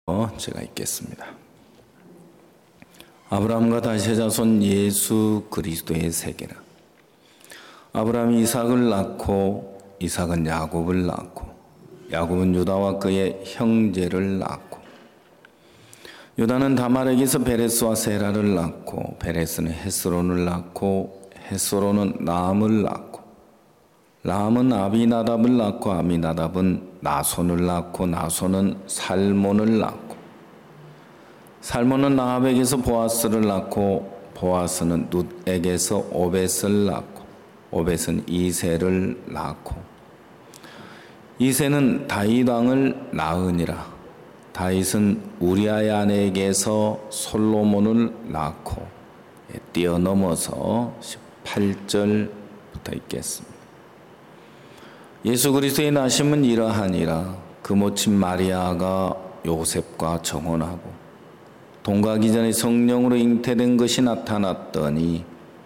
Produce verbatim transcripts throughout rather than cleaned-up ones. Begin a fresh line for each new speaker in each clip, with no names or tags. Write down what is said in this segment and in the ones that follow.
제가 읽겠습니다. 아브라함과 다윗의 자손 예수 그리스도의 세계라. 아브라함이 이삭을 낳고 이삭은 야곱을 낳고 야곱은 유다와 그의 형제를 낳고 유다는 다말에게서 베레스와 세라를 낳고 베레스는 헤스론을 낳고 헤스론은 라암을 낳고 라암은 아비나답을 낳고 아비나답은 나손을 낳고 나손은 살몬을 낳고 살몬은 라합에게서 보아스를 낳고 보아스는 룻에게서 오벳을 낳고 오벳은 이새를 낳고 이새는 다윗 왕을 낳으니라. 다윗은 우리아의 아내에게서 솔로몬을 낳고 뛰어넘어서 십팔 절부터 읽겠습니다. 예수 그리스도의 나심은 이러하니라. 그 모친 마리아가 요셉과 정혼하고 동거하기 전에 성령으로 잉태된 것이 나타났더니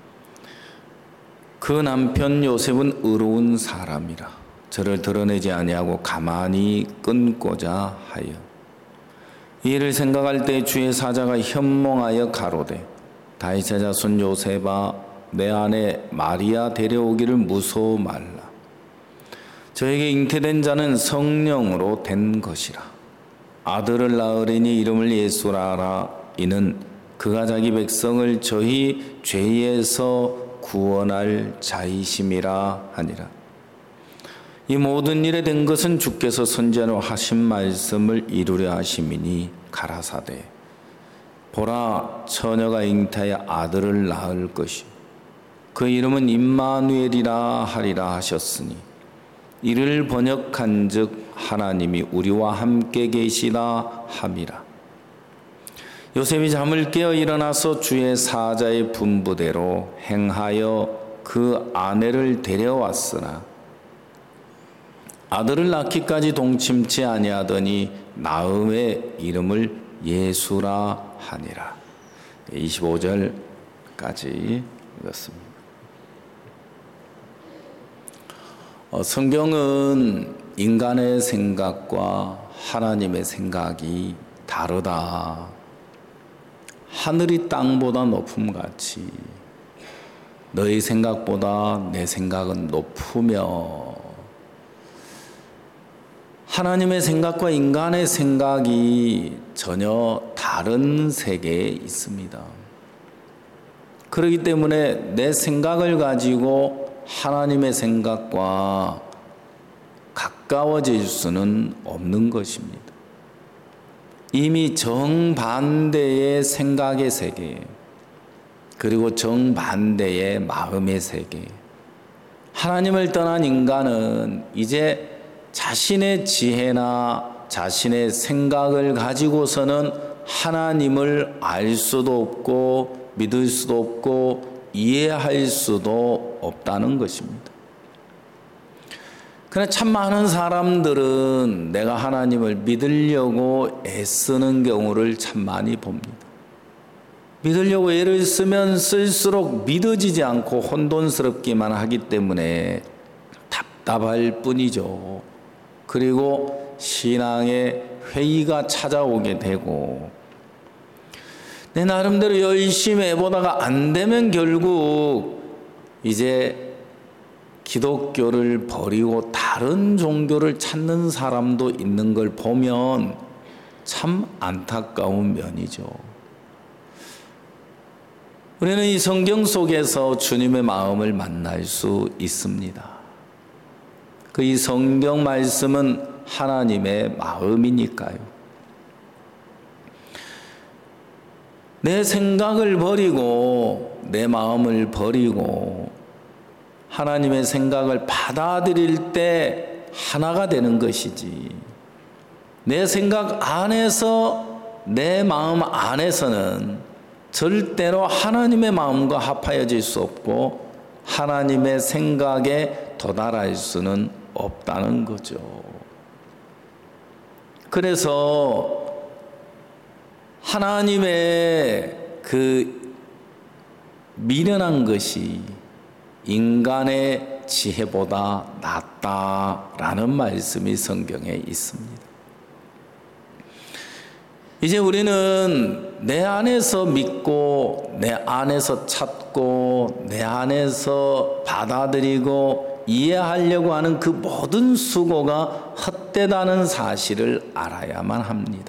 그 남편 요셉은 의로운 사람이라. 저를 드러내지 아니하고 가만히 끊고자 하여 이를 생각할 때 주의 사자가 현몽하여 가로되 다윗의 자손 요셉아 내 아내 마리아 데려오기를 무서워 말라. 저에게 잉태된 자는 성령으로 된 것이라. 아들을 낳으리니 이름을 예수라 하라. 이는 그가 자기 백성을 저희 죄에서 구원할 자이심이라 하니라. 이 모든 일에 된 것은 주께서 선지자로 하신 말씀을 이루려 하심이니 가라사대 보라 처녀가 잉태하여 아들을 낳을 것이 그 이름은 임마누엘이라 하리라 하셨으니 이를 번역한즉 하나님이 우리와 함께 계시다 함이라. 요셉이 잠을 깨어 일어나서 주의 사자의 분부대로 행하여 그 아내를 데려왔으나 아들을 낳기까지 동침치 아니하더니 나음의 이름을 예수라 하니라. 이십오 절까지 읽었습니다. 어, 성경은 인간의 생각과 하나님의 생각이 다르다. 하늘이 땅보다 높음같이 너희 생각보다 내 생각은 높으며 하나님의 생각과 인간의 생각이 전혀 다른 세계에 있습니다. 그렇기 때문에 내 생각을 가지고 하나님의 생각과 가까워질 수는 없는 것입니다. 이미 정반대의 생각의 세계, 그리고 정반대의 마음의 세계, 하나님을 떠난 인간은 이제 자신의 지혜나 자신의 생각을 가지고서는 하나님을 알 수도 없고 믿을 수도 없고 이해할 수도 없다는 것입니다. 그러나 참 많은 사람들은 내가 하나님을 믿으려고 애쓰는 경우를 참 많이 봅니다. 믿으려고 애를 쓰면 쓸수록 믿어지지 않고 혼돈스럽기만 하기 때문에 답답할 뿐이죠. 그리고 신앙의 회의가 찾아오게 되고 내 나름대로 열심히 해보다가 안 되면 결국 이제 기독교를 버리고 다른 종교를 찾는 사람도 있는 걸 보면 참 안타까운 면이죠. 우리는 이 성경 속에서 주님의 마음을 만날 수 있습니다. 그 이 성경 말씀은 하나님의 마음이니까요. 내 생각을 버리고 내 마음을 버리고 하나님의 생각을 받아들일 때 하나가 되는 것이지, 내 생각 안에서 내 마음 안에서는 절대로 하나님의 마음과 합하여질 수 없고 하나님의 생각에 도달할 수는 없다는 거죠. 그래서 하나님의 그 미련한 것이 인간의 지혜보다 낫다라는 말씀이 성경에 있습니다. 이제 우리는 내 안에서 믿고 내 안에서 찾고 내 안에서 받아들이고 이해하려고 하는 그 모든 수고가 헛되다는 사실을 알아야만 합니다.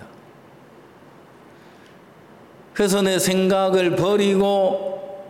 그래서 내 생각을 버리고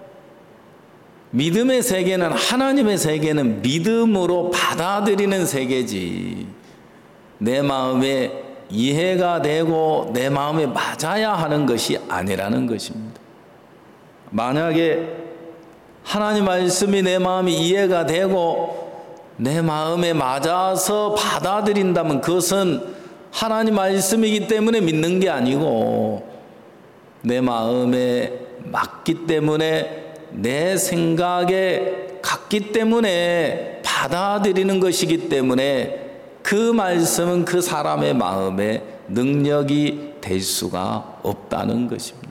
믿음의 세계는, 하나님의 세계는 믿음으로 받아들이는 세계지, 내 마음에 이해가 되고 내 마음에 맞아야 하는 것이 아니라는 것입니다. 만약에 하나님 말씀이 내 마음에 이해가 되고 내 마음에 맞아서 받아들인다면 그것은 하나님 말씀이기 때문에 믿는 게 아니고 내 마음에 맞기 때문에, 내 생각에 같기 때문에 받아들이는 것이기 때문에 그 말씀은 그 사람의 마음에 능력이 될 수가 없다는 것입니다.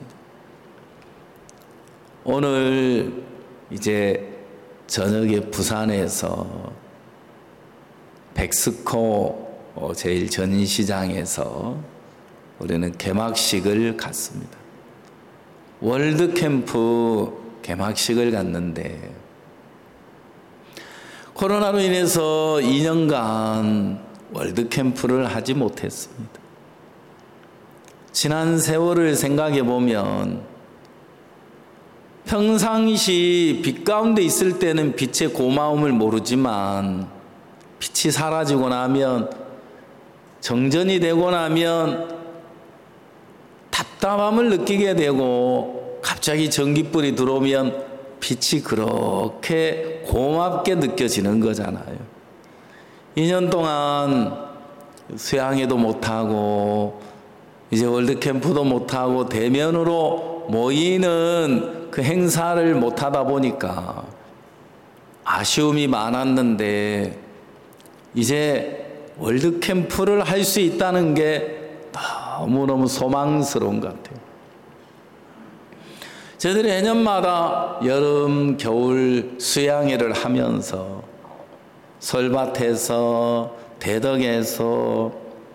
오늘 이제 저녁에 부산에서 백스코 제일 전시장에서 우리는 개막식을 갔습니다. 월드캠프 개막식을 갔는데 코로나로 인해서 이 년간 월드캠프를 하지 못했습니다. 지난 세월을 생각해 보면 평상시 빛 가운데 있을 때는 빛의 고마움을 모르지만 빛이 사라지고 나면, 정전이 되고 나면 답답함을 느끼게 되고 갑자기 전기불이 들어오면 빛이 그렇게 고맙게 느껴지는 거잖아요. 이 년 동안 수양회도 못하고 이제 월드캠프도 못하고 대면으로 모이는 그 행사를 못하다 보니까 아쉬움이 많았는데 이제 월드캠프를 할 수 있다는 게 너무너무 소망스러운 것 같아요. 저희들이 해년마다 여름, 겨울 수양회를 하면서 설밭에서, 대덕에서,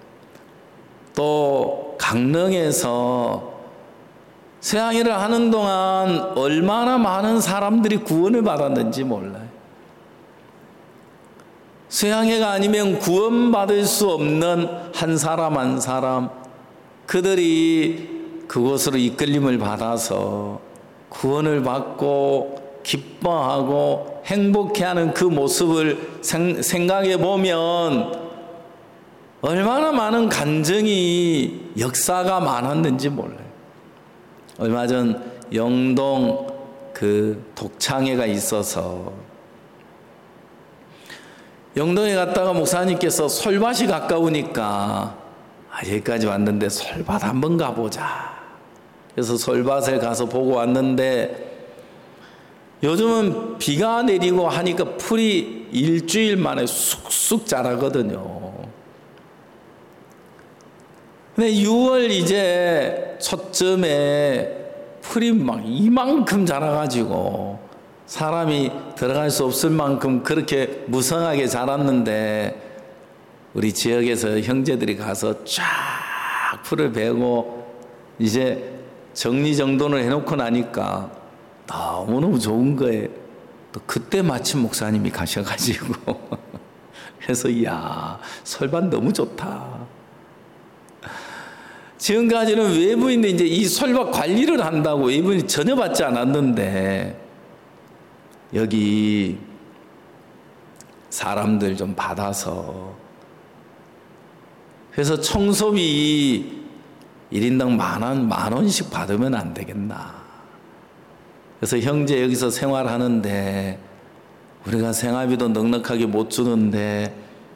또 강릉에서 수양회를 하는 동안 얼마나 많은 사람들이 구원을 받았는지 몰라요. 수양회가 아니면 구원받을 수 없는 한 사람 한 사람, 그들이 그곳으로 이끌림을 받아서 구원을 받고 기뻐하고 행복해하는 그 모습을 생각해 보면 얼마나 많은 간증이, 역사가 많았는지 몰라요. 얼마 전 영동 그 독창회가 있어서 영동에 갔다가 목사님께서 솔밭이 가까우니까 아, 여기까지 왔는데 솔밭 한번 가보자. 그래서 솔밭을 가서 보고 왔는데 요즘은 비가 내리고 하니까 풀이 일주일 만에 쑥쑥 자라거든요. 근데 유월 이제 초쯤에 풀이 막 이만큼 자라가지고 사람이 들어갈 수 없을 만큼 그렇게 무성하게 자랐는데 우리 지역에서 형제들이 가서 쫙 풀을 베고 이제 정리정돈을 해놓고 나니까 너무너무 좋은 거예요. 또 그때 마침 목사님이 가셔가지고 그래서 이야, 솔밭 너무 좋다. 지금까지는 외부인데 이제 이 솔밭 관리를 한다고 외부인이 전혀 받지 않았는데 여기 사람들 좀 받아서, 그래서 청소비 일 인당 만 원, 만 원씩 받으면 안 되겠나. 그래서 형제 여기서 생활하는데 우리가 생활비도 넉넉하게 못 주는데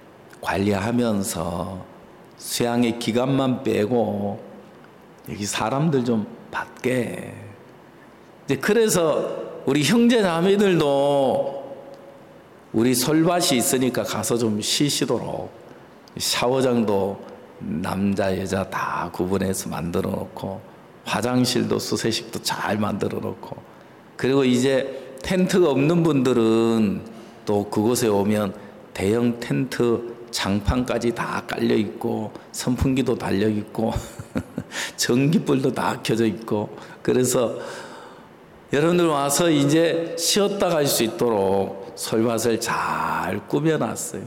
관리하면서 수양의 기간만 빼고 여기 사람들 좀 받게. 이제 그래서 우리 형제 자매들도 우리 솔밭이 있으니까 가서 좀 쉬시도록 샤워장도 남자 여자 다 구분해서 만들어 놓고 화장실도 수세식도 잘 만들어 놓고, 그리고 이제 텐트가 없는 분들은 또 그곳에 오면 대형 텐트 장판까지 다 깔려 있고 선풍기도 달려 있고 전기불도 다 켜져 있고. 그래서 여러분들 와서 이제 쉬었다 갈 수 있도록 솔밭을 잘 꾸며놨어요.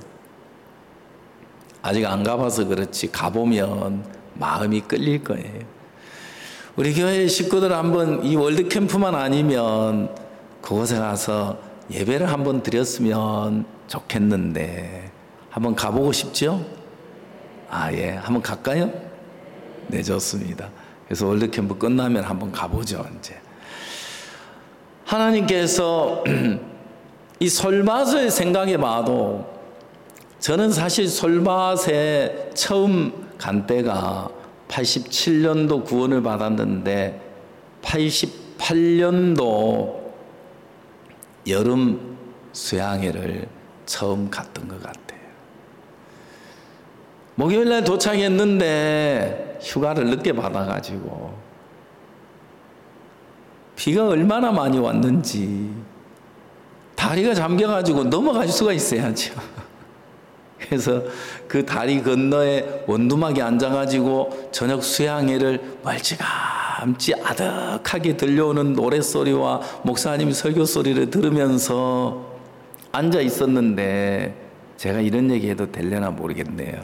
아직 안 가봐서 그렇지 가보면 마음이 끌릴 거예요. 우리 교회 식구들 한번 이 월드캠프만 아니면 그곳에 가서 예배를 한번 드렸으면 좋겠는데 한번 가보고 싶죠? 아, 예. 한번 갈까요? 네, 좋습니다. 그래서 월드캠프 끝나면 한번 가보죠, 이제. 하나님께서 이 솔밭을 생각해 봐도 저는 사실 솔밭에 처음 간 때가 팔십칠 년도 구원을 받았는데 팔십팔 년도 여름 수양회를 처음 갔던 것 같아요. 목요일날 도착했는데 휴가를 늦게 받아가지고 비가 얼마나 많이 왔는지 다리가 잠겨가지고 넘어갈 수가 있어야죠. 그래서 그 다리 건너에 원두막에 앉아가지고 저녁 수양회를 멀찌감치 아득하게 들려오는 노랫소리와 목사님 설교 소리를 들으면서 앉아 있었는데 제가 이런 얘기해도 될려나 모르겠네요.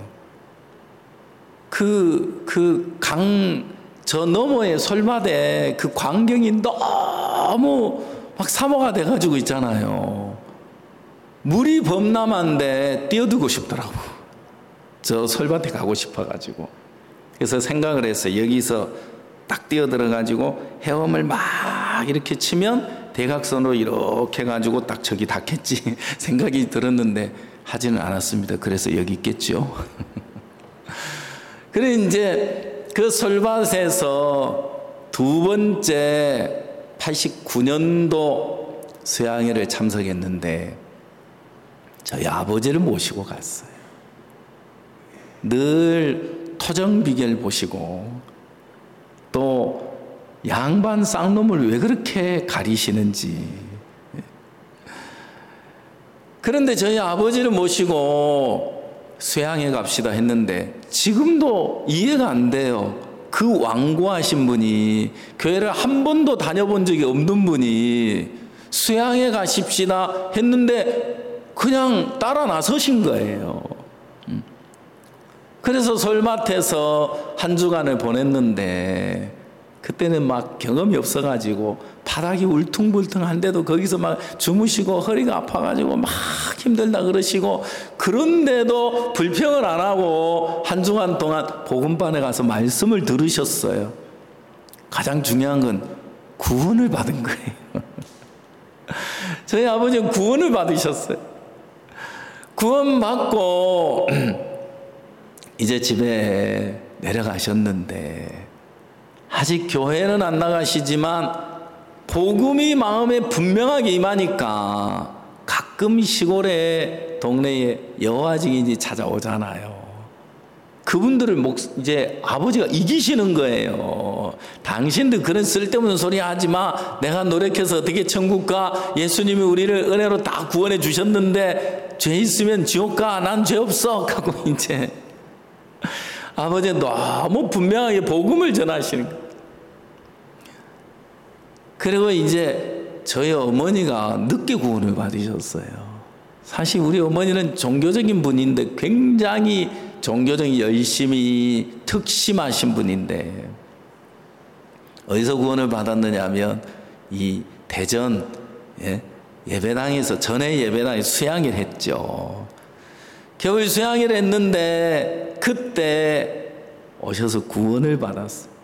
그, 그 강, 저 너머의 솔밭에 그 광경이 너무 막 사모가 돼가지고 있잖아요. 물이 범람한데 뛰어들고 싶더라고. 저 솔밭에 가고 싶어가지고. 그래서 생각을 했어요. 여기서 딱 뛰어들어가지고 헤엄을 막 이렇게 치면 대각선으로 이렇게 해가지고 딱 저기 닿겠지 생각이 들었는데 하지는 않았습니다. 그래서 여기 있겠죠. 그래 이제 그 솔밭에서 두 번째 팔십구 년도 수양회를 참석했는데 저희 아버지를 모시고 갔어요. 늘 토정비결 보시고 또 양반 쌍놈을 왜 그렇게 가리시는지. 그런데 저희 아버지를 모시고 수양회 갑시다 했는데 지금도 이해가 안 돼요. 그 완고하신 분이, 교회를 한 번도 다녀본 적이 없는 분이 수양회 가십시다 했는데 그냥 따라 나서신 거예요. 그래서 솔밭에서 한 주간을 보냈는데 그때는 막 경험이 없어가지고 바닥이 울퉁불퉁한데도 거기서 막 주무시고 허리가 아파가지고 막 힘들다 그러시고, 그런데도 불평을 안 하고 한 주간 동안 복음반에 가서 말씀을 들으셨어요. 가장 중요한 건 구원을 받은 거예요. 저희 아버지는 구원을 받으셨어요. 구원 받고 이제 집에 내려가셨는데 아직 교회는 안 나가시지만 복음이 마음에 분명하게 임하니까 가끔 시골에 동네에 여화증인이 찾아오잖아요. 그분들을 목, 이제 아버지가 이기시는 거예요. 당신들 그런 쓸데없는 소리 하지 마. 내가 노력해서 어떻게 천국 가. 예수님이 우리를 은혜로 다 구원해 주셨는데 죄 있으면 지옥 가. 난 죄 없어. 하고 이제 아버지는 너무 분명하게 복음을 전하시는 거예요. 그리고 이제 저희 어머니가 늦게 구원을 받으셨어요. 사실 우리 어머니는 종교적인 분인데 굉장히 종교적인 열심히 특심하신 분인데 어디서 구원을 받았느냐 하면 이 대전 예? 예배당에서 전에 예배당에 수양회를 했죠. 겨울 수양회를 했는데 그때 오셔서 구원을 받았어요.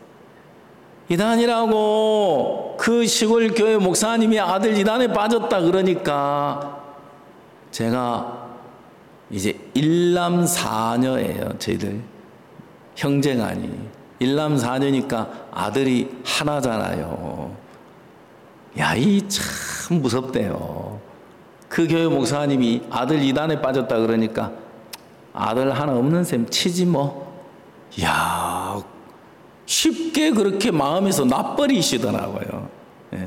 이단이라고 그 시골 교회 목사님이 아들 이단에 빠졌다 그러니까 제가 이제 일남사녀예요. 저희들 형제간이 일남사녀니까 아들이 하나잖아요. 야, 이 참 무섭대요. 그 교회 목사님이 아들 이단에 빠졌다 그러니까 아들 하나 없는 셈 치지 뭐. 야, 쉽게 그렇게 마음에서 놔버리시더라고요. 예.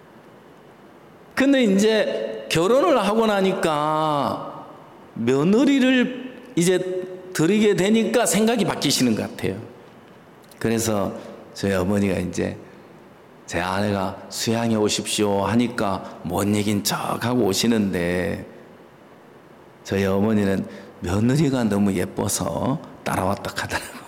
근데 이제 결혼을 하고 나니까 며느리를 이제 드리게 되니까 생각이 바뀌시는 것 같아요. 그래서 저희 어머니가 이제 제 아내가 수양해 오십시오 하니까 못 이긴 척하고 오시는데 저희 어머니는 며느리가 너무 예뻐서 따라왔다 하더라고요.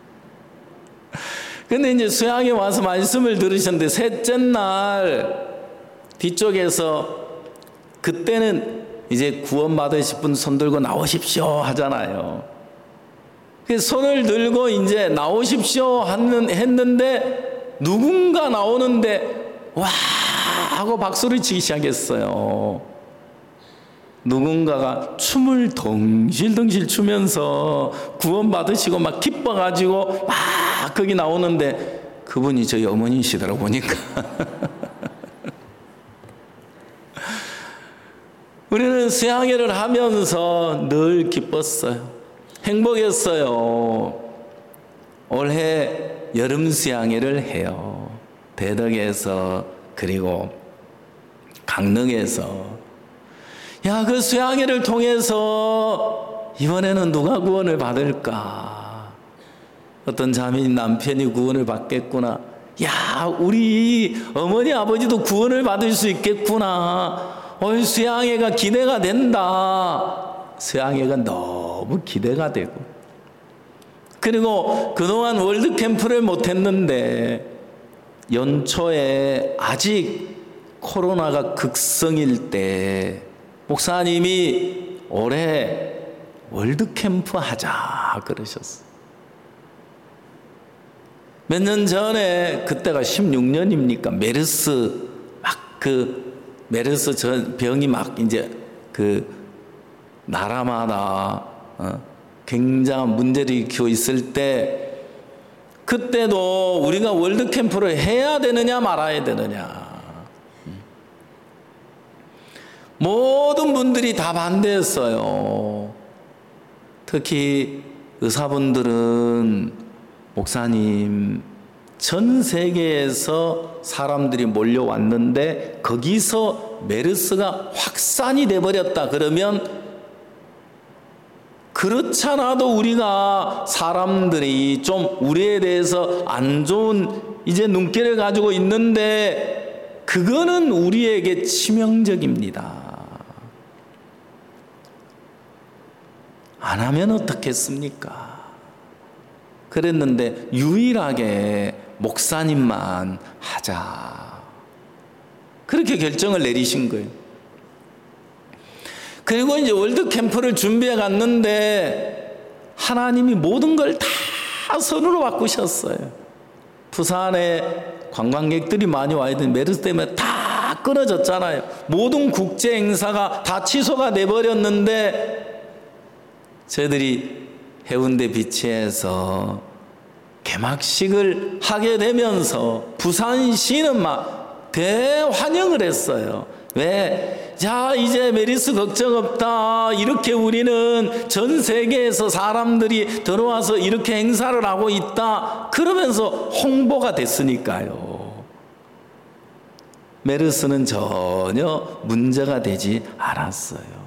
근데 이제 수양에 와서 말씀을 들으셨는데 셋째 날 뒤쪽에서 그때는 이제 구원받으실 분 손 들고 나오십시오 하잖아요. 그래서 손을 들고 이제 나오십시오 하는, 했는데 누군가 나오는데 와 하고 박수를 치기 시작했어요. 누군가가 춤을 덩실덩실 추면서 구원받으시고 막 기뻐가지고 막 거기 나오는데 그분이 저희 어머니시더라고 보니까. 우리는 수양회를 하면서 늘 기뻤어요. 행복했어요. 올해 여름 수양회를 해요. 대덕에서 그리고 강릉에서. 야, 그 수양회를 통해서 이번에는 누가 구원을 받을까? 어떤 자매인 남편이 구원을 받겠구나. 야, 우리 어머니 아버지도 구원을 받을 수 있겠구나. 올 수양회가 기대가 된다. 수양회가 너무 기대가 되고, 그리고 그동안 월드캠프를 못했는데 연초에 아직 코로나가 극성일 때 목사님이 올해 월드캠프 하자 그러셨어요. 몇 년 전에, 그때가 십육 년입니까? 메르스 막 그 메르스 전 병이 막 이제 그 나라마다 어, 굉장한 문제를 일으키고 있을 때, 그때도 우리가 월드캠프를 해야 되느냐 말아야 되느냐, 모든 분들이 다 반대했어요. 특히 의사분들은 목사님, 전 세계에서 사람들이 몰려왔는데 거기서 메르스가 확산이 돼버렸다 그러면, 그렇잖아도 우리가 사람들이 좀 우리에 대해서 안 좋은 이제 눈길을 가지고 있는데 그거는 우리에게 치명적입니다. 안 하면 어떻겠습니까? 그랬는데 유일하게 목사님만 하자, 그렇게 결정을 내리신 거예요. 그리고 이제 월드캠프를 준비해 갔는데 하나님이 모든 걸 다 선으로 바꾸셨어요. 부산에 관광객들이 많이 와야 되는데 메르스 때문에 다 끊어졌잖아요. 모든 국제 행사가 다 취소가 돼버렸는데 저희들이 해운대 비치에서 개막식을 하게 되면서 부산시는 막 대환영을 했어요. 왜? 자, 이제 메르스 걱정 없다. 이렇게 우리는 전 세계에서 사람들이 들어와서 이렇게 행사를 하고 있다. 그러면서 홍보가 됐으니까요. 메르스는 전혀 문제가 되지 않았어요.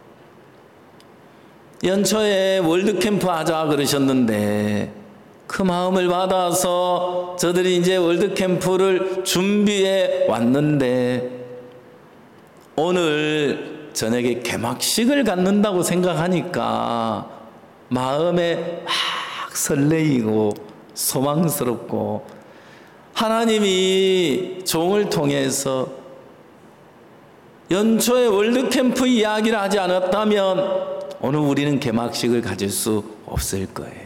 연초에 월드캠프 하자 그러셨는데 그 마음을 받아서 저들이 이제 월드캠프를 준비해 왔는데 오늘 저녁에 개막식을 갖는다고 생각하니까 마음에 막 설레이고 소망스럽고, 하나님이 종을 통해서 연초에 월드캠프 이야기를 하지 않았다면 오늘 우리는 개막식을 가질 수 없을 거예요.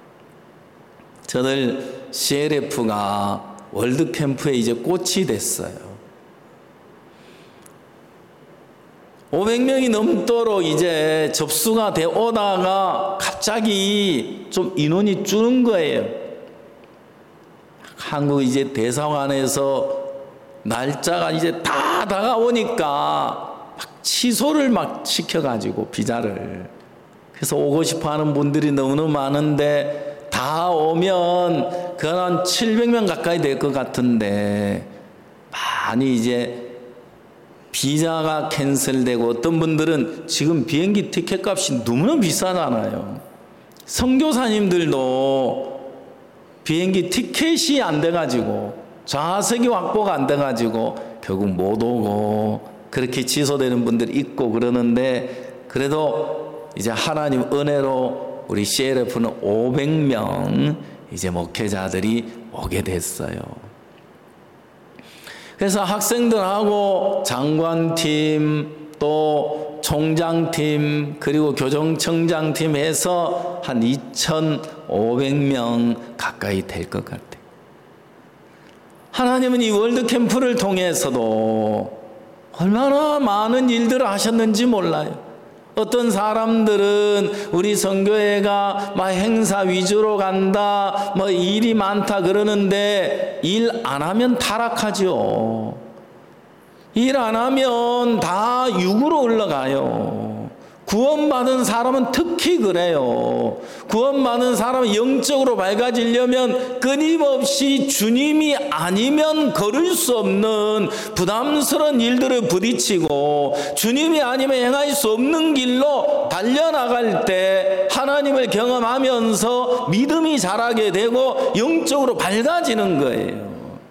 저들 씨엘에프가 월드캠프에 이제 꽃이 됐어요. 오백 명이 넘도록 이제 접수가 돼 오다가 갑자기 좀 인원이 줄은 거예요. 한국 이제 대사관에서 날짜가 이제 다 다가오니까 막 취소를 막 시켜가지고 비자를. 그래서 오고 싶어 하는 분들이 너무너무 많은데 다 오면 그 한 칠백 명 가까이 될 것 같은데 많이 이제 비자가 캔슬되고, 어떤 분들은 지금 비행기 티켓 값이 너무나 비싸잖아요. 선교사님들도 비행기 티켓이 안 돼가지고 좌석이 확보가 안 돼가지고 결국 못 오고 그렇게 취소되는 분들이 있고 그러는데, 그래도 이제 하나님 은혜로 우리 씨엘에프는 오백 명 이제 목회자들이 오게 됐어요. 그래서 학생들하고 장관팀 또 총장팀 그리고 교정청장팀 해서 한 이천오백 명 가까이 될 것 같아요. 하나님은 이 월드캠프를 통해서도 얼마나 많은 일들을 하셨는지 몰라요. 어떤 사람들은 우리 선교회가 막 행사 위주로 간다, 뭐 일이 많다 그러는데 일 안 하면 타락하죠. 일 안 하면 다 육으로 올라가요. 구원받은 사람은 특히 그래요. 구원받은 사람은 영적으로 밝아지려면 끊임없이 주님이 아니면 걸을 수 없는 부담스러운 일들을 부딪히고, 주님이 아니면 행할 수 없는 길로 달려나갈 때 하나님을 경험하면서 믿음이 자라게 되고 영적으로 밝아지는 거예요.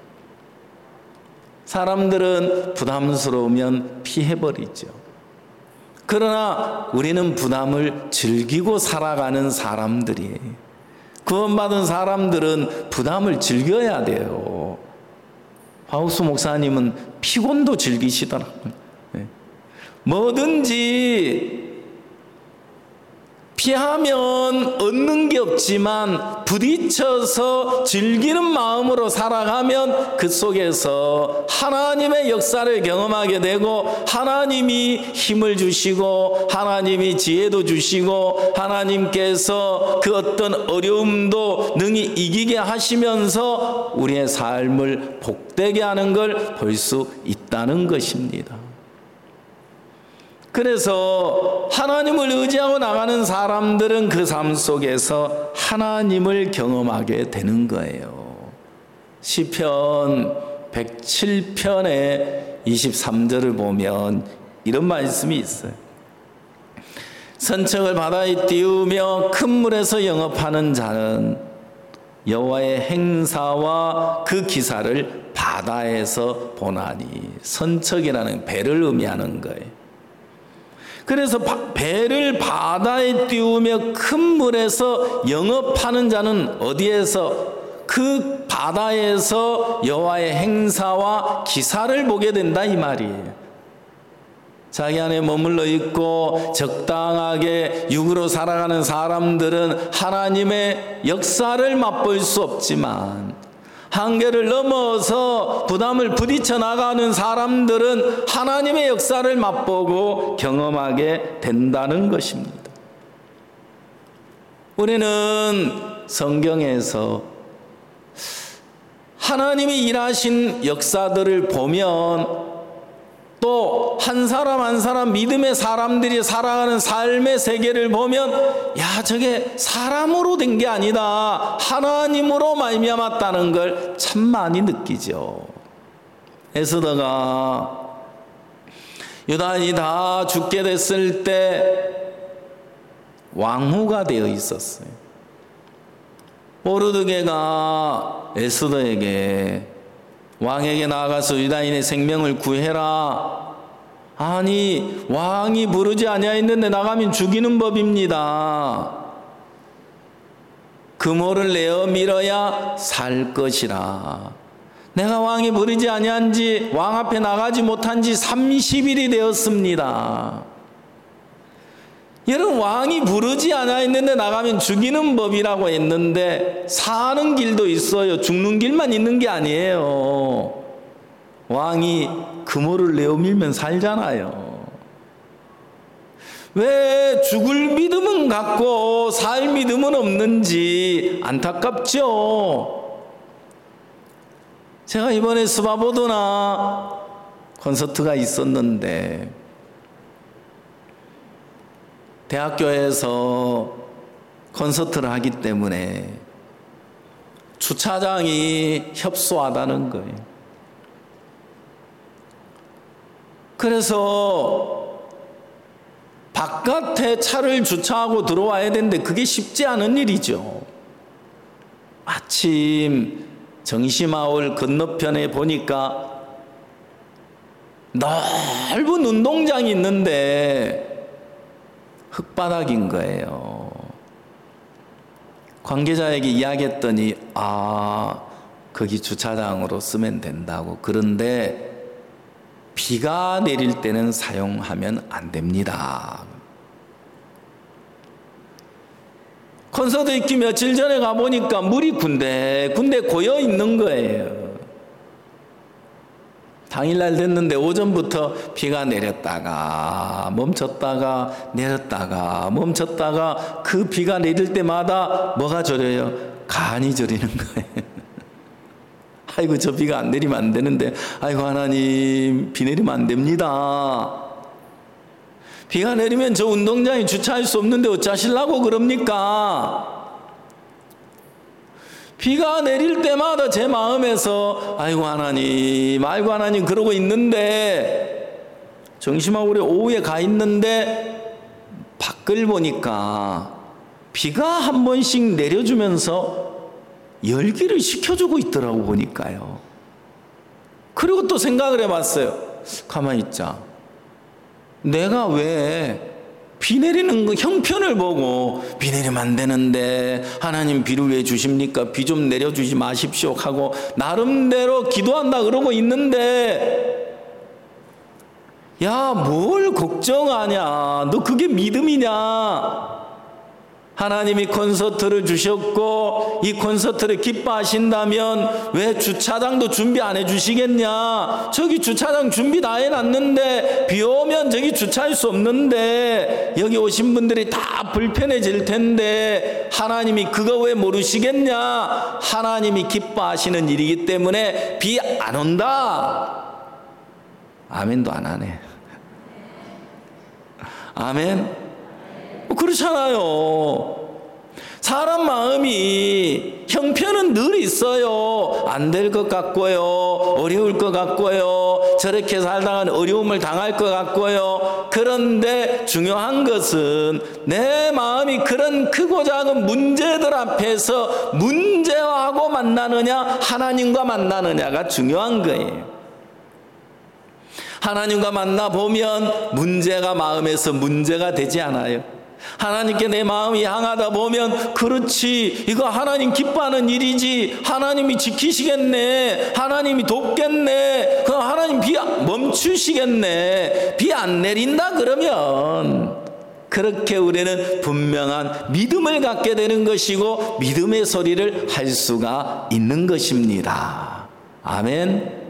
사람들은 부담스러우면 피해버리죠. 그러나 우리는 부담을 즐기고 살아가는 사람들이에요. 구원받은 사람들은 부담을 즐겨야 돼요. 하우스 목사님은 피곤도 즐기시더라고요. 뭐든지 피하면 얻는 게 없지만 부딪혀서 즐기는 마음으로 살아가면 그 속에서 하나님의 역사를 경험하게 되고, 하나님이 힘을 주시고 하나님이 지혜도 주시고 하나님께서 그 어떤 어려움도 능히 이기게 하시면서 우리의 삶을 복되게 하는 걸 볼 수 있다는 것입니다. 그래서 하나님을 의지하고 나가는 사람들은 그 삶 속에서 하나님을 경험하게 되는 거예요. 시편 백칠 편의 이십삼 절을 보면 이런 말씀이 있어요. 선척을 바다에 띄우며 큰 물에서 영업하는 자는 여호와의 행사와 그 기사를 바다에서 보나니. 선척이라는 배를 의미하는 거예요. 그래서 배를 바다에 띄우며 큰 물에서 영업하는 자는 어디에서? 그 바다에서 여호와의 행사와 기사를 보게 된다 이 말이에요. 자기 안에 머물러 있고 적당하게 육으로 살아가는 사람들은 하나님의 역사를 맛볼 수 없지만, 한계를 넘어서 부담을 부딪혀 나가는 사람들은 하나님의 역사를 맛보고 경험하게 된다는 것입니다. 우리는 성경에서 하나님이 일하신 역사들을 보면, 또 한 사람 한 사람 믿음의 사람들이 살아가는 삶의 세계를 보면, 야, 저게 사람으로 된 게 아니다, 하나님으로 말미암았다는 걸 참 많이 느끼죠. 에스더가 유다인이 다 죽게 됐을 때 왕후가 되어 있었어요. 모르드게가 에스더에게 왕에게 나아가서 유다인의 생명을 구해라. 아니, 왕이 부르지 아니하였는데 나가면 죽이는 법입니다. 금호를 내어 밀어야 살 것이라. 내가 왕이 부르지 아니한 지, 왕 앞에 나가지 못한 지 삼십 일이 되었습니다. 여러분, 왕이 부르지 아니하였는데 나가면 죽이는 법이라고 했는데 사는 길도 있어요. 죽는 길만 있는 게 아니에요. 왕이 금호를 내어 밀면 살잖아요. 왜 죽을 믿음은 갖고 살 믿음은 없는지 안타깝죠. 제가 이번에 스바보드나 콘서트가 있었는데 대학교에서 콘서트를 하기 때문에 주차장이 협소하다는 거예요. 그래서 바깥에 차를 주차하고 들어와야 되는데 그게 쉽지 않은 일이죠. 마침 정시마을 건너편에 보니까 넓은 운동장이 있는데 흙바닥인 거예요. 관계자에게 이야기했더니 아, 거기 주차장으로 쓰면 된다고. 그런데 비가 내릴 때는 사용하면 안 됩니다. 콘서트 있기 며칠 전에 가보니까 물이 군데군데 고여 있는 거예요. 당일날 됐는데 오전부터 비가 내렸다가 멈췄다가 내렸다가 멈췄다가 그 비가 내릴 때마다 뭐가 저려요? 간이 저리는 거예요. 아이고 저 비가 안 내리면 안 되는데 아이고 하나님 비 내리면 안 됩니다. 비가 내리면 저 운동장에 주차할 수 없는데 어쩌시려고 그럽니까? 비가 내릴 때마다 제 마음에서 아이고 하나님 아이고 하나님 그러고 있는데 정심하고 우리 오후에 가 있는데 밖을 보니까 비가 한 번씩 내려주면서 열기를 식혀주고 있더라고 보니까요. 그리고 또 생각을 해봤어요. 가만히 있자. 내가 왜 비 내리는 그 형편을 보고 비 내리면 안 되는데 하나님 비를 왜 주십니까? 비 좀 내려주지 마십시오 하고 나름대로 기도한다 그러고 있는데 야, 뭘 걱정하냐? 너 그게 믿음이냐? 하나님이 콘서트를 주셨고 이 콘서트를 기뻐하신다면 왜 주차장도 준비 안 해주시겠냐? 저기 주차장 준비 다 해놨는데 비 오면 저기 주차할 수 없는데 여기 오신 분들이 다 불편해질 텐데 하나님이 그거 왜 모르시겠냐? 하나님이 기뻐하시는 일이기 때문에 비 안 온다. 아멘도 안 하네. 아멘. 그렇잖아요. 사람 마음이 형편은 늘 있어요. 안 될 것 같고요. 어려울 것 같고요. 저렇게 살다가 어려움을 당할 것 같고요. 그런데 중요한 것은 내 마음이 그런 크고 작은 문제들 앞에서 문제하고 만나느냐 하나님과 만나느냐가 중요한 거예요. 하나님과 만나보면 문제가 마음에서 문제가 되지 않아요. 하나님께 내 마음이 향하다 보면 그렇지 이거 하나님 기뻐하는 일이지 하나님이 지키시겠네 하나님이 돕겠네 그럼 하나님 비 멈추시겠네 비 안 내린다 그러면 그렇게 우리는 분명한 믿음을 갖게 되는 것이고 믿음의 소리를 할 수가 있는 것입니다. 아멘.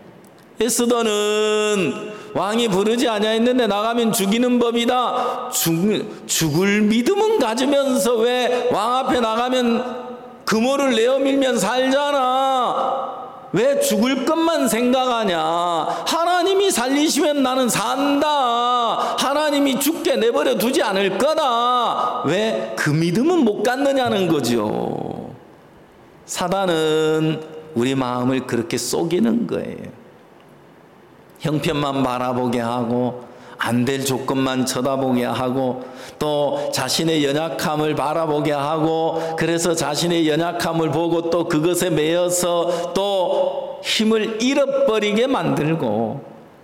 에스더는 왕이 부르지 아니하였는데 나가면 죽이는 법이다. 죽, 죽을 믿음은 가지면서 왜 왕 앞에 나가면 금호를 내어밀면 살잖아. 왜 죽을 것만 생각하냐. 하나님이 살리시면 나는 산다. 하나님이 죽게 내버려 두지 않을 거다. 왜 그 믿음은 못 갖느냐는 거죠. 사단은 우리 마음을 그렇게 속이는 거예요. 형편만 바라보게 하고 안 될 조건만 쳐다보게 하고 또 자신의 연약함을 바라보게 하고 그래서 자신의 연약함을 보고 또 그것에 매여서 또 힘을 잃어버리게 만들고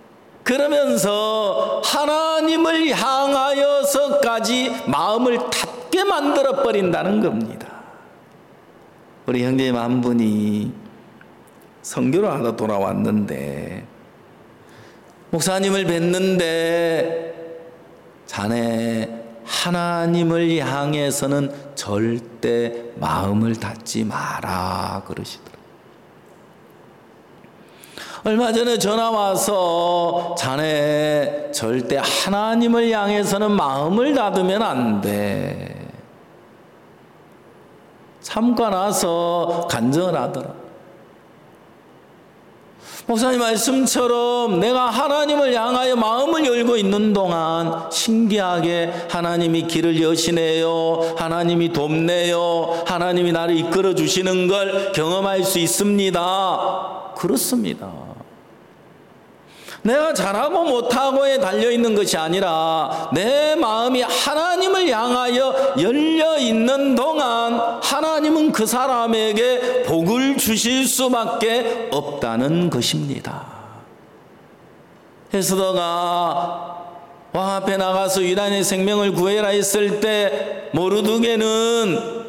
그러면서 하나님을 향하여서까지 마음을 닫게 만들어 버린다는 겁니다. 우리 형제님 한 분이 선교를 하러 돌아왔는데 목사님을 뵀는데 자네 하나님을 향해서는 절대 마음을 닫지 마라 그러시더라고요. 얼마 전에 전화 와서 자네 절대 하나님을 향해서는 마음을 닫으면 안 돼. 참고 나서 간증을 하더라. 목사님 말씀처럼 내가 하나님을 향하여 마음을 열고 있는 동안 신기하게 하나님이 길을 여시네요. 하나님이 돕네요. 하나님이 나를 이끌어 주시는 걸 경험할 수 있습니다. 그렇습니다. 내가 잘하고 못하고에 달려있는 것이 아니라 내 마음이 하나님을 향하여 열려있는 동안 하나님은 그 사람에게 복을 주실 수밖에 없다는 것입니다. 에스더가 왕 앞에 나가서 유다인의 생명을 구해라 했을 때 모르드게는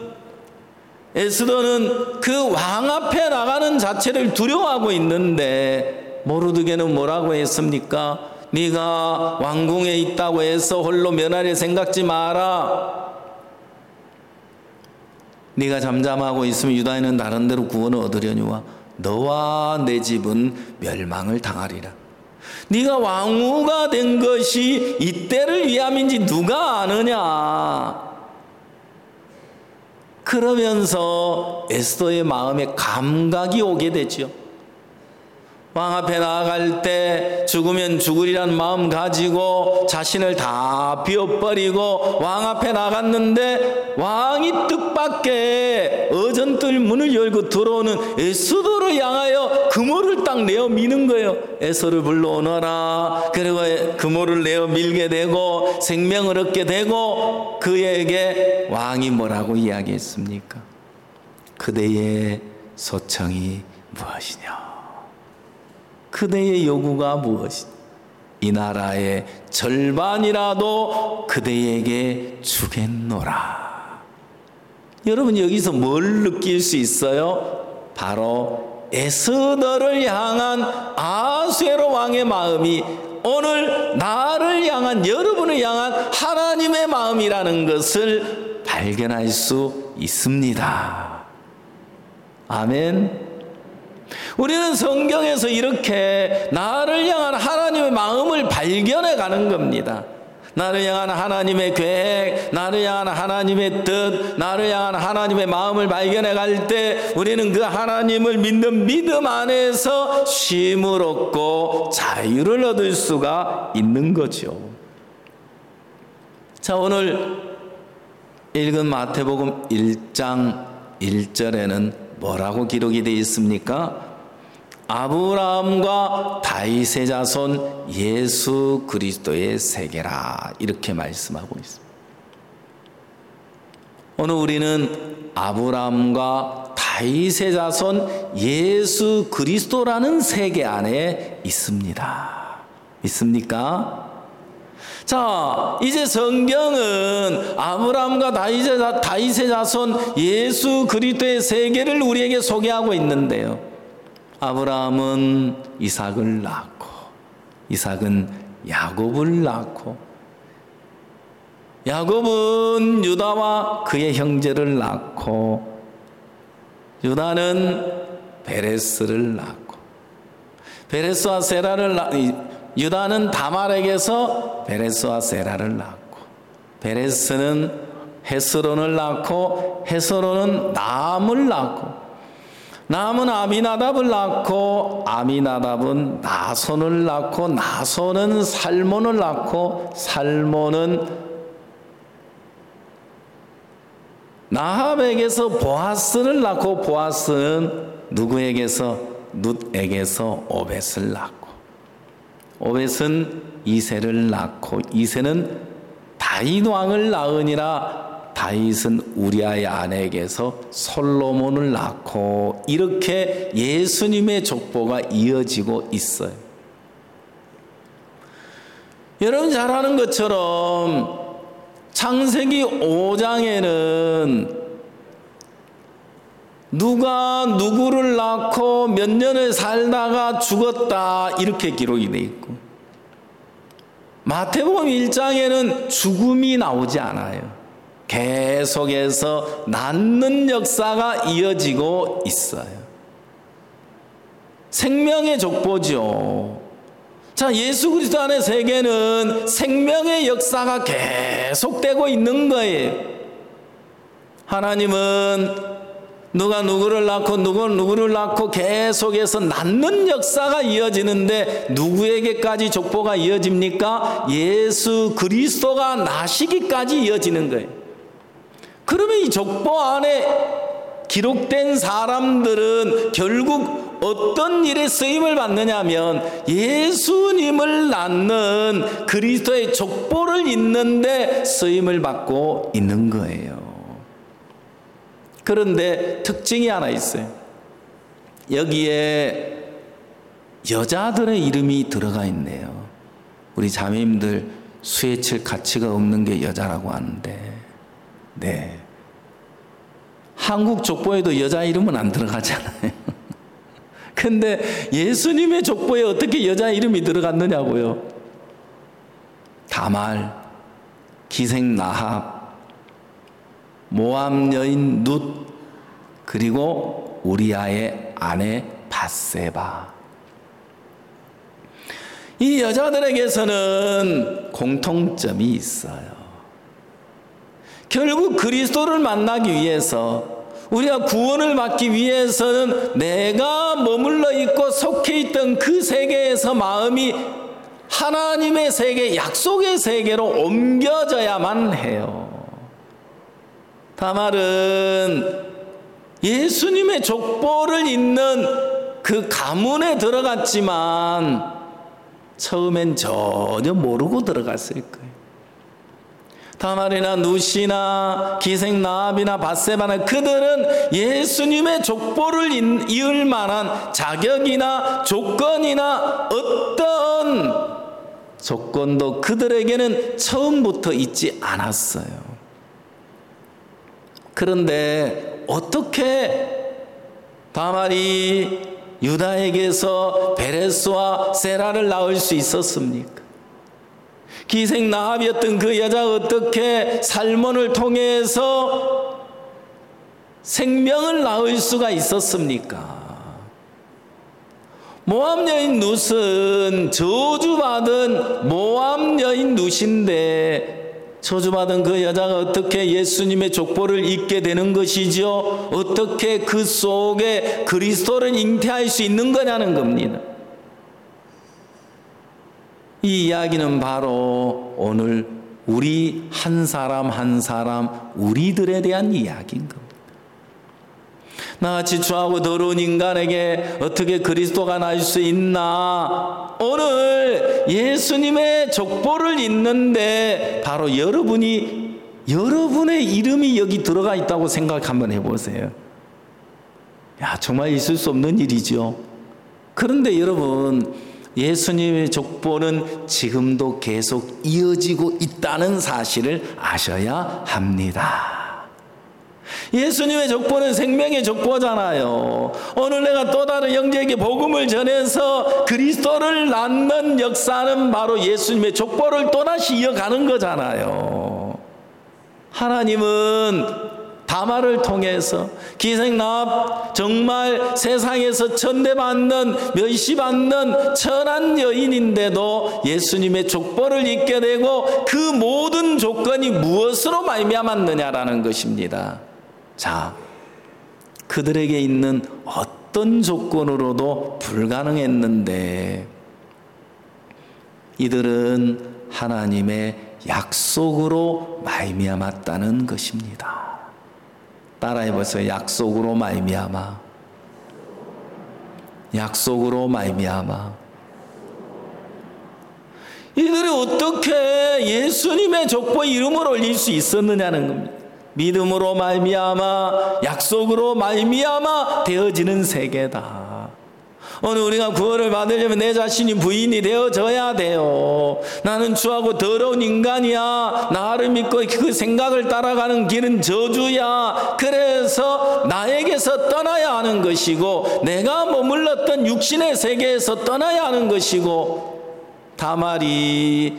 에스더는 그 왕 앞에 나가는 자체를 두려워하고 있는데 모르드게는 뭐라고 했습니까? 네가 왕궁에 있다고 해서 홀로 면하려 생각지 마라. 네가 잠잠하고 있으면 유다인은 다른 데로 구원을 얻으려니와 너와 내 집은 멸망을 당하리라. 네가 왕후가 된 것이 이때를 위함인지 누가 아느냐. 그러면서 에스더의 마음에 감각이 오게 되죠. 왕 앞에 나아갈 때 죽으면 죽으리란 마음 가지고 자신을 다 비워버리고 왕 앞에 나갔는데 왕이 뜻밖의 어전뜰 문을 열고 들어오는 에스더를 향하여 그모를 딱 내어 미는 거예요. 에스더를 불러오너라. 그리고 그모를 내어 밀게 되고 생명을 얻게 되고 그에게 왕이 뭐라고 이야기했습니까? 그대의 소청이 무엇이냐? 그대의 요구가 무엇이냐? 이 나라의 절반이라도 그대에게 주겠노라. 여러분 여기서 뭘 느낄 수 있어요? 바로 에스더를 향한 아수에로 왕의 마음이 오늘 나를 향한, 여러분을 향한 하나님의 마음이라는 것을 발견할 수 있습니다. 아멘. 우리는 성경에서 이렇게 나를 향한 하나님의 마음을 발견해 가는 겁니다. 나를 향한 하나님의 계획, 나를 향한 하나님의 뜻, 나를 향한 하나님의 마음을 발견해 갈 때 우리는 그 하나님을 믿는 믿음 안에서 쉼을 얻고 자유를 얻을 수가 있는 거죠. 자, 오늘 읽은 마태복음 일 장 일 절에는 뭐라고 기록이 되어 있습니까? 아브라함과 다윗의 자손 예수 그리스도의 세계라, 이렇게 말씀하고 있습니다. 오늘 우리는 아브라함과 다윗의 자손 예수 그리스도라는 세계 안에 있습니다. 믿습니까? 자, 이제 성경은 아브라함과 다윗의, 다윗의 자손 예수 그리스도의 세계를 우리에게 소개하고 있는데요. 아브라함은 이삭을 낳고, 이삭은 야곱을 낳고, 야곱은 유다와 그의 형제를 낳고, 유다는 베레스를 낳고, 베레스와 세라를 낳고, 유다는 다말에게서 베레스와 세라를 낳고, 베레스는 헤스론을 낳고, 헤스론은 나암을 낳고, 나암은 아미나답을 낳고, 아미나답은 나손을 낳고, 나손은 살몬을 낳고, 살몬은 나합에게서 보아스를 낳고, 보아스는 누구에게서? 룻에게서 오벳을 낳고, 오벳은 이새를 낳고, 이새는 다윗 왕을 낳으니라. 다윗은 우리아의 아내에게서 솔로몬을 낳고, 이렇게 예수님의 족보가 이어지고 있어요. 여러분 잘 아는 것처럼 창세기 오 장에는 누가 누구를 낳고 몇 년을 살다가 죽었다, 이렇게 기록이 되어 있고, 마태복음 일 장에는 죽음이 나오지 않아요. 계속해서 낳는 역사가 이어지고 있어요. 생명의 족보죠. 자, 예수 그리스도 안의 세계는 생명의 역사가 계속되고 있는 거예요. 하나님은 누가 누구를 낳고 누가 누구를 낳고 계속해서 낳는 역사가 이어지는데, 누구에게까지 족보가 이어집니까? 예수 그리스도가 나시기까지 이어지는 거예요. 그러면 이 족보 안에 기록된 사람들은 결국 어떤 일에 쓰임을 받느냐면 예수님을 낳는 그리스도의 족보를 잇는데 쓰임을 받고 있는 거예요. 그런데 특징이 하나 있어요. 여기에 여자들의 이름이 들어가 있네요. 우리 자매님들 수에 칠 가치가 없는 게 여자라고 하는데, 네, 한국 족보에도 여자 이름은 안 들어가잖아요. 근데 예수님의 족보에 어떻게 여자 이름이 들어갔느냐고요. 다말, 기생 라합, 모압 여인 룻, 그리고 우리아의 아내 밧세바. 이 여자들에게서는 공통점이 있어요. 결국 그리스도를 만나기 위해서, 우리가 구원을 받기 위해서는 내가 머물러 있고 속해 있던 그 세계에서 마음이 하나님의 세계, 약속의 세계로 옮겨져야만 해요. 다말은 예수님의 족보를 잇는 그 가문에 들어갔지만 처음엔 전혀 모르고 들어갔을 거예요. 다말이나 누시나 기생 라합이나 밧세바나 그들은 예수님의 족보를 이을 만한 자격이나 조건이나 어떤 조건도 그들에게는 처음부터 있지 않았어요. 그런데 어떻게 다말이 유다에게서 베레스와 세라를 낳을 수 있었습니까? 기생 라합이었던 그 여자가 어떻게 살몬을 통해서 생명을 낳을 수가 있었습니까? 모압 여인 룻은 저주받은 모압 여인 룻인데 저주받은 그 여자가 어떻게 예수님의 족보를 잇게 되는 것이죠? 어떻게 그 속에 그리스도를 잉태할 수 있는 거냐는 겁니다. 이 이야기는 바로 오늘 우리 한 사람 한 사람 우리들에 대한 이야기인 겁니다. 나같이 추하고 더러운 인간에게 어떻게 그리스도가 날 수 있나? 오늘 예수님의 족보를 잇는데 바로 여러분이, 여러분의 이름이 여기 들어가 있다고 생각 한번 해보세요. 야, 정말 있을 수 없는 일이죠. 그런데 여러분, 예수님의 족보는 지금도 계속 이어지고 있다는 사실을 아셔야 합니다. 예수님의 족보는 생명의 족보잖아요. 오늘 내가 또 다른 형제에게 복음을 전해서 그리스도를 낳는 역사는 바로 예수님의 족보를 또다시 이어가는 거잖아요. 하나님은 다말을 통해서 기생 라합, 정말 세상에서 천대받는 멸시받는 천한 여인인데도 예수님의 족보를 잇게 되고 그 모든 조건이 무엇으로 말미암았느냐라는 것입니다. 자, 그들에게 있는 어떤 조건으로도 불가능했는데 이들은 하나님의 약속으로 말미암았다는 것입니다. 따라해 보세요. 약속으로 말미암아. 약속으로 말미암아. 이들이 어떻게 예수님의 족보에 이름을 올릴 수 있었느냐는 겁니다. 믿음으로 말미암아, 약속으로 말미암아 되어지는 세계다. 오늘 우리가 구원을 받으려면 내 자신이 부인이 되어져야 돼요. 나는 추하고 더러운 인간이야. 나를 믿고 그 생각을 따라가는 길은 저주야. 그래서 나에게서 떠나야 하는 것이고 내가 머물렀던 육신의 세계에서 떠나야 하는 것이고 다말이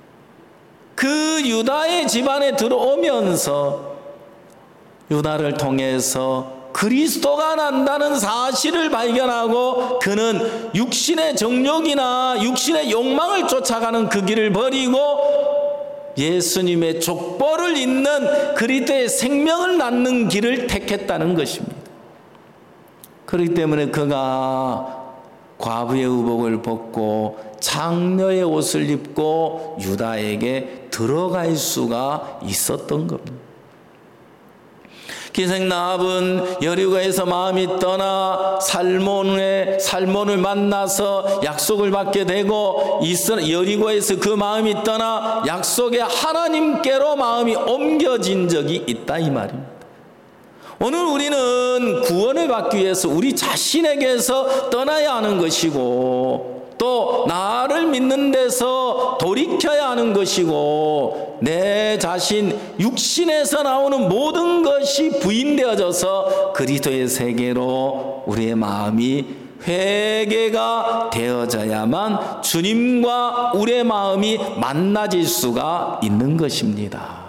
그 유다의 집안에 들어오면서 유다를 통해서 그리스도가 난다는 사실을 발견하고 그는 육신의 정욕이나 육신의 욕망을 쫓아가는 그 길을 버리고 예수님의 족보를 잇는 그리스도의 생명을 낳는 길을 택했다는 것입니다. 그렇기 때문에 그가 과부의 의복을 벗고 장녀의 옷을 입고 유다에게 들어갈 수가 있었던 겁니다. 기생나합은 여리고에서 마음이 떠나 살몬의 살몬을 만나서 약속을 받게 되고 여리고에서 그 마음이 떠나 약속의 하나님께로 마음이 옮겨진 적이 있다 이 말입니다. 오늘 우리는 구원을 받기 위해서 우리 자신에게서 떠나야 하는 것이고 또 나를 믿는 데서 돌이켜야 하는 것이고 내 자신 육신에서 나오는 모든 것이 부인되어져서 그리스도의 세계로 우리의 마음이 회개가 되어져야만 주님과 우리의 마음이 만나질 수가 있는 것입니다.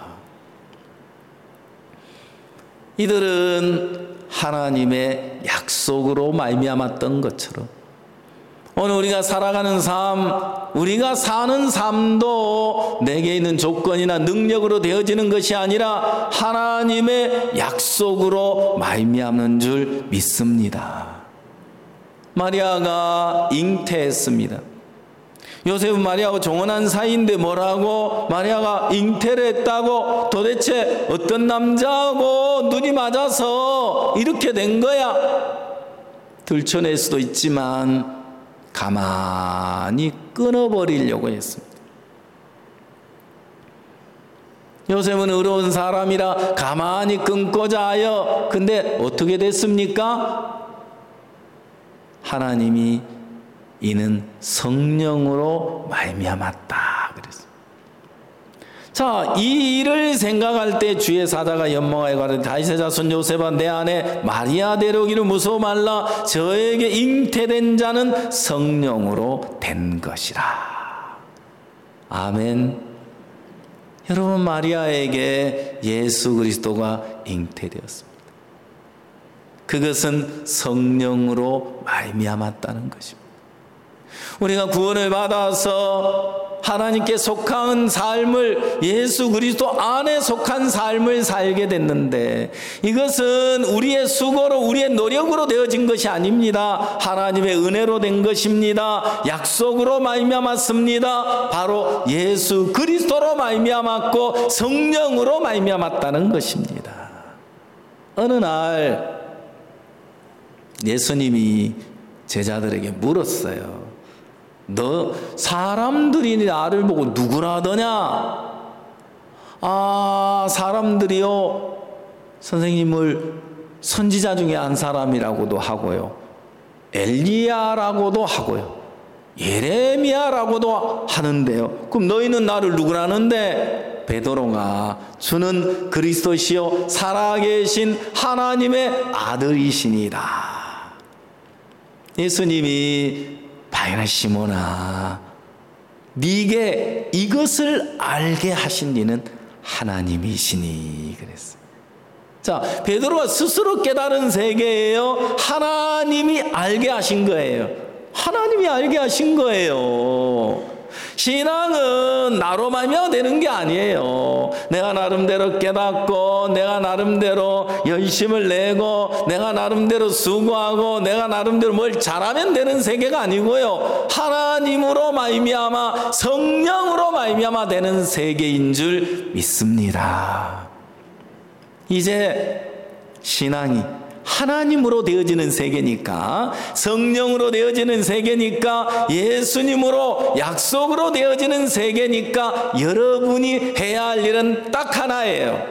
이들은 하나님의 약속으로 말미암았던 것처럼 오늘 우리가 살아가는 삶, 우리가 사는 삶도 내게 있는 조건이나 능력으로 되어지는 것이 아니라 하나님의 약속으로 말미암는 줄 믿습니다. 마리아가 잉태했습니다. 요셉은 마리아하고 종혼한 사이인데 뭐라고 마리아가 잉태를 했다고 도대체 어떤 남자하고 눈이 맞아서 이렇게 된 거야? 들춰낼 수도 있지만 가만히 끊어버리려고 했습니다. 요셉은 의로운 사람이라 가만히 끊고자 하여 근데 어떻게 됐습니까? 하나님이 이는 성령으로 말미암았다 그랬어요. 자, 이 일을 생각할 때 주의 사자가 연몽하여 가로되 다윗의 자손 요셉아 내 아내 마리아 데려오기를 무서워 말라. 저에게 잉태된 자는 성령으로 된 것이라. 아멘. 여러분, 마리아에게 예수 그리스도가 잉태되었습니다. 그것은 성령으로 말미암았다는 것입니다. 우리가 구원을 받아서 하나님께 속한 삶을, 예수 그리스도 안에 속한 삶을 살게 됐는데 이것은 우리의 수고로 우리의 노력으로 되어진 것이 아닙니다. 하나님의 은혜로 된 것입니다. 약속으로 말미암았습니다. 바로 예수 그리스도로 말미암았고 성령으로 말미암았다는 것입니다. 어느 날 예수님이 제자들에게 물었어요. 너 사람들이 나를 보고 누구라더냐? 아, 사람들이요 선생님을 선지자 중에 한 사람이라고도 하고요, 엘리야라고도 하고요, 예레미야라고도 하는데요. 그럼 너희는 나를 누구라는데? 베드로가 주는 그리스도시요 살아계신 하나님의 아들이시니라. 예수님이 바요나 시몬아, 네게 이것을 알게 하신 이는 하나님이시니 그랬어요. 자, 베드로가 스스로 깨달은 세계예요. 하나님이 알게 하신 거예요. 하나님이 알게 하신 거예요. 신앙은 나로 말미암아 되는 게 아니에요. 내가 나름대로 깨닫고 내가 나름대로 열심을 내고 내가 나름대로 수고하고 내가 나름대로 뭘 잘하면 되는 세계가 아니고요, 하나님으로 말미암아 성령으로 말미암아 되는 세계인 줄 믿습니다. 이제 신앙이 하나님으로 되어지는 세계니까, 성령으로 되어지는 세계니까, 예수님으로 약속으로 되어지는 세계니까 여러분이 해야 할 일은 딱 하나예요.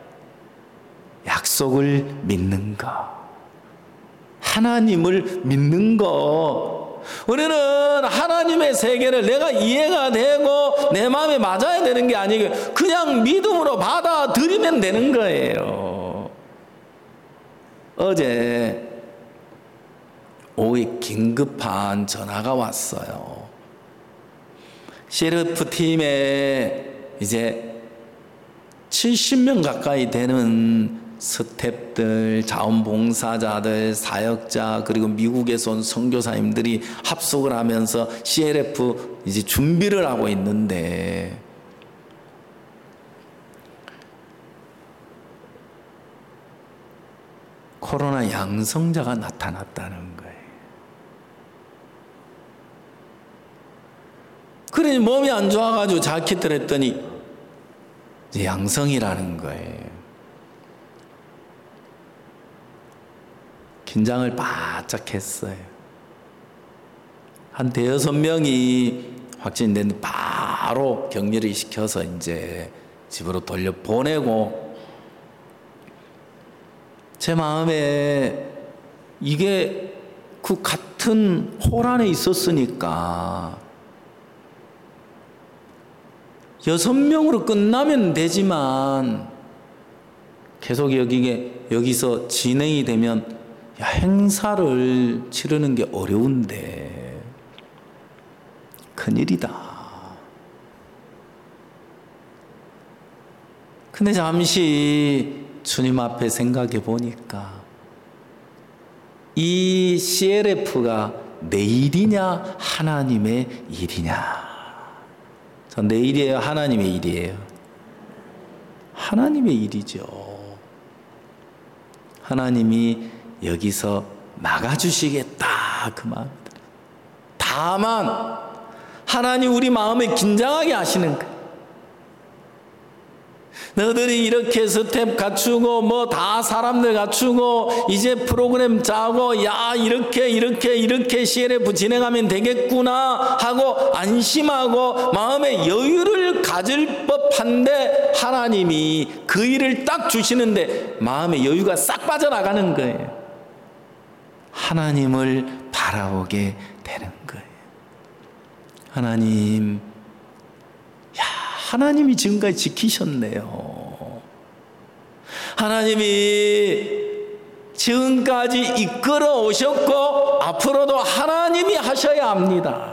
약속을 믿는 거, 하나님을 믿는 거. 우리는 하나님의 세계를 내가 이해가 되고 내 마음에 맞아야 되는 게 아니고 그냥 믿음으로 받아들이면 되는 거예요. 어제 오후에 긴급한 전화가 왔어요. 씨엘에프 팀에 이제 칠십 명 가까이 되는 스태프들, 자원봉사자들, 사역자, 그리고 미국에서 온 선교사님들이 합숙을 하면서 씨엘에프 이제 준비를 하고 있는데 코로나 양성자가 나타났다는 거예요. 그러니 몸이 안 좋아가지고 자키트를 했더니 이제 양성이라는 거예요. 긴장을 바짝 했어요. 한 대여섯 명이 확진됐는데 바로 격리를 시켜서 이제 집으로 돌려보내고, 제 마음에 이게 그 같은 홀 안에 있었으니까 여섯 명으로 끝나면 되지만 계속 여기게 여기서 진행이 되면 야, 행사를 치르는 게 어려운데 큰일이다. 근데 잠시 주님 앞에 생각해 보니까 이 씨엘에프가 내 일이냐 하나님의 일이냐? 전 내 일이에요, 하나님의 일이에요? 하나님의 일이죠. 하나님이 여기서 막아주시겠다 그 마음. 다만 하나님 우리 마음을 긴장하게 하시는 거예요. 너희들이 이렇게 스텝 갖추고 뭐 다 사람들 갖추고 이제 프로그램 짜고 야 이렇게 이렇게 이렇게 씨엘에프 진행하면 되겠구나 하고 안심하고 마음의 여유를 가질 법한데 하나님이 그 일을 딱 주시는데 마음의 여유가 싹 빠져나가는 거예요. 하나님을 바라보게 되는 거예요. 하나님, 야, 하나님이 지금까지 지키셨네요. 하나님이 지금까지 이끌어 오셨고 앞으로도 하나님이 하셔야 합니다.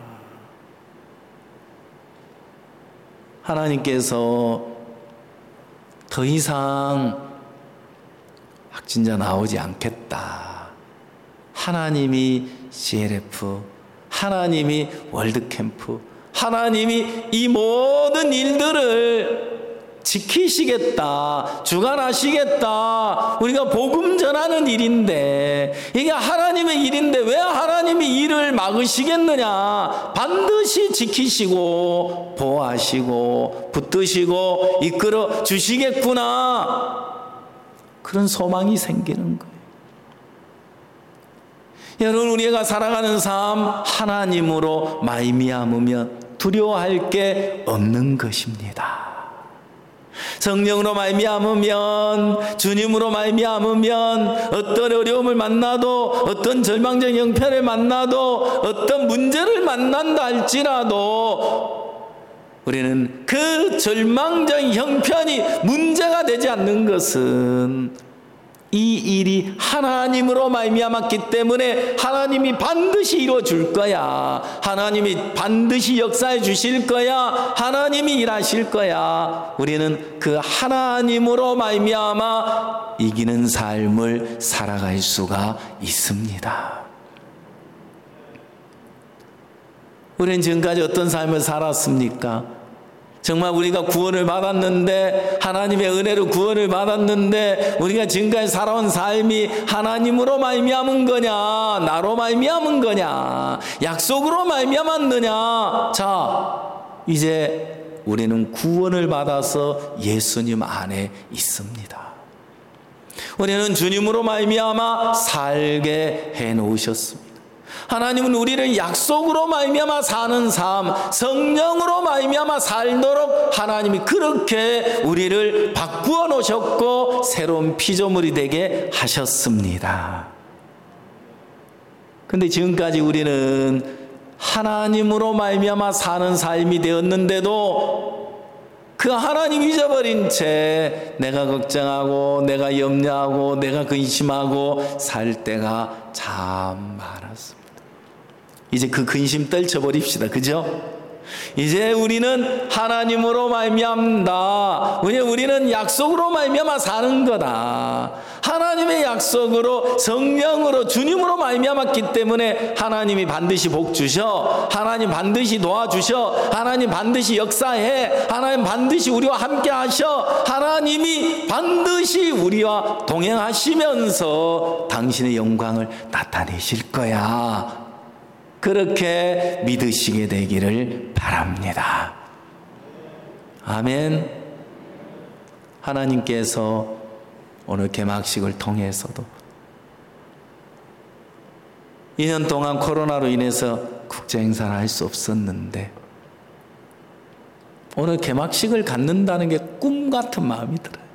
하나님께서 더 이상 확진자 나오지 않겠다. 하나님이 씨엘에프, 하나님이 월드캠프, 하나님이 이 모든 일들을 지키시겠다, 주관하시겠다. 우리가 복음 전하는 일인데 이게 하나님의 일인데 왜 하나님이 일을 막으시겠느냐? 반드시 지키시고 보호하시고 붙드시고 이끌어 주시겠구나. 그런 소망이 생기는 거예요. 여러분, 우리가 살아가는 삶 하나님으로 말미암으면 두려워할 게 없는 것입니다. 성령으로 말미암으면, 주님으로 말미암으면 어떤 어려움을 만나도, 어떤 절망적 형편을 만나도, 어떤 문제를 만난다 할지라도 우리는 그 절망적 형편이 문제가 되지 않는 것은 이 일이 하나님으로 말미암았기 때문에 하나님이 반드시 이루어줄 거야. 하나님이 반드시 역사해 주실 거야. 하나님이 일하실 거야. 우리는 그 하나님으로 말미암아 이기는 삶을 살아갈 수가 있습니다. 우리는 지금까지 어떤 삶을 살았습니까? 정말 우리가 구원을 받았는데, 하나님의 은혜로 구원을 받았는데 우리가 지금까지 살아온 삶이 하나님으로 말미암은 거냐, 나로 말미암은 거냐, 약속으로 말미암았느냐? 자, 이제 우리는 구원을 받아서 예수님 안에 있습니다. 우리는 주님으로 말미암아 살게 해놓으셨습니다. 하나님은 우리를 약속으로 말미암아 사는 삶, 성령으로 말미암아 살도록 하나님이 그렇게 우리를 바꾸어 놓으셨고 새로운 피조물이 되게 하셨습니다. 그런데 지금까지 우리는 하나님으로 말미암아 사는 삶이 되었는데도 그 하나님 잊어버린 채 내가 걱정하고 내가 염려하고 내가 근심하고 살 때가 참 많았습니다. 이제 그 근심 떨쳐버립시다. 그죠? 이제 우리는 하나님으로 말미암다. 왜냐하면 우리는 약속으로 말미암아 사는 거다. 하나님의 약속으로, 성령으로, 주님으로 말미암았기 때문에 하나님이 반드시 복 주셔. 하나님 반드시 도와주셔. 하나님 반드시 역사해. 하나님 반드시 우리와 함께 하셔. 하나님이 반드시 우리와 동행하시면서 당신의 영광을 나타내실 거야. 그렇게 믿으시게 되기를 바랍니다. 아멘. 하나님께서 오늘 개막식을 통해서도 이 년 동안 코로나로 인해서 국제 행사를 할 수 없었는데 오늘 개막식을 갖는다는 게 꿈 같은 마음이 들어요.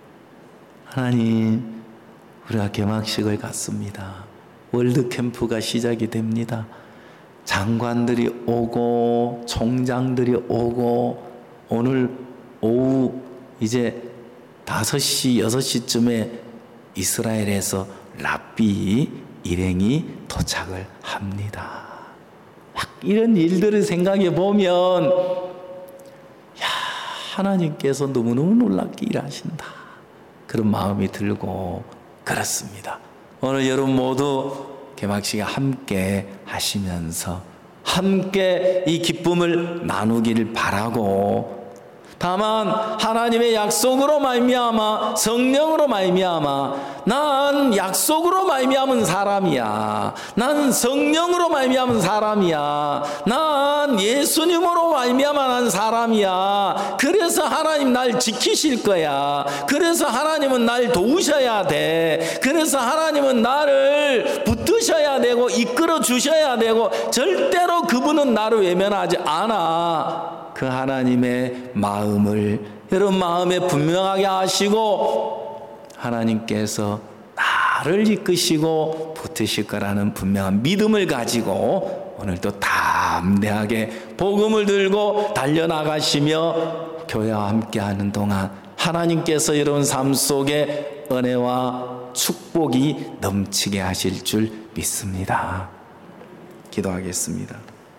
하나님, 우리가 개막식을 갖습니다. 월드캠프가 시작이 됩니다. 장관들이 오고 총장들이 오고 오늘 오후 이제 다섯 시, 여섯 시쯤에 이스라엘에서 랍비 일행이 도착을 합니다. 막 이런 일들을 생각해 보면 야, 하나님께서 너무너무 놀랍게 일하신다. 그런 마음이 들고 그렇습니다. 오늘 여러분 모두 개막식에 함께 하시면서 함께 이 기쁨을 나누기를 바라고, 다만 하나님의 약속으로 말미암아 성령으로 말미암아 난 약속으로 말미암은 사람이야. 난 성령으로 말미암은 사람이야. 난 예수님으로 말미암아 난 사람이야. 그래서 하나님 날 지키실 거야. 그래서 하나님은 날 도우셔야 돼. 그래서 하나님은 나를 붙드셔야 되고 이끌어 주셔야 되고 절대로 그분은 나를 외면하지 않아. 그 하나님의 마음을 여러분 마음에 분명하게 하시고 하나님께서 나를 이끄시고 붙으실 거라는 분명한 믿음을 가지고 오늘도 담대하게 복음을 들고 달려나가시며 교회와 함께하는 동안 하나님께서 여러분 삶 속에 은혜와 축복이 넘치게 하실 줄 믿습니다. 기도하겠습니다.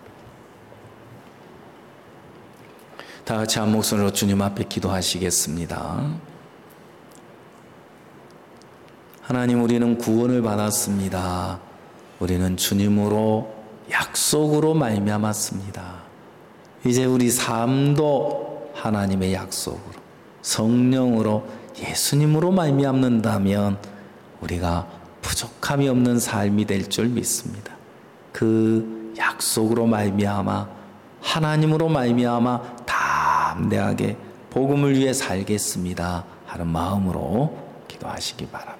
다 같이 한 목소리로 주님 앞에 기도하시겠습니다. 하나님, 우리는 구원을 받았습니다. 우리는 주님으로 약속으로 말미암았습니다. 이제 우리 삶도 하나님의 약속으로 성령으로 예수님으로 말미암는다면 우리가 부족함이 없는 삶이 될 줄 믿습니다. 그 약속으로 말미암아 하나님으로 말미암아 담대하게 복음을 위해 살겠습니다 하는 마음으로 기도하시기 바랍니다.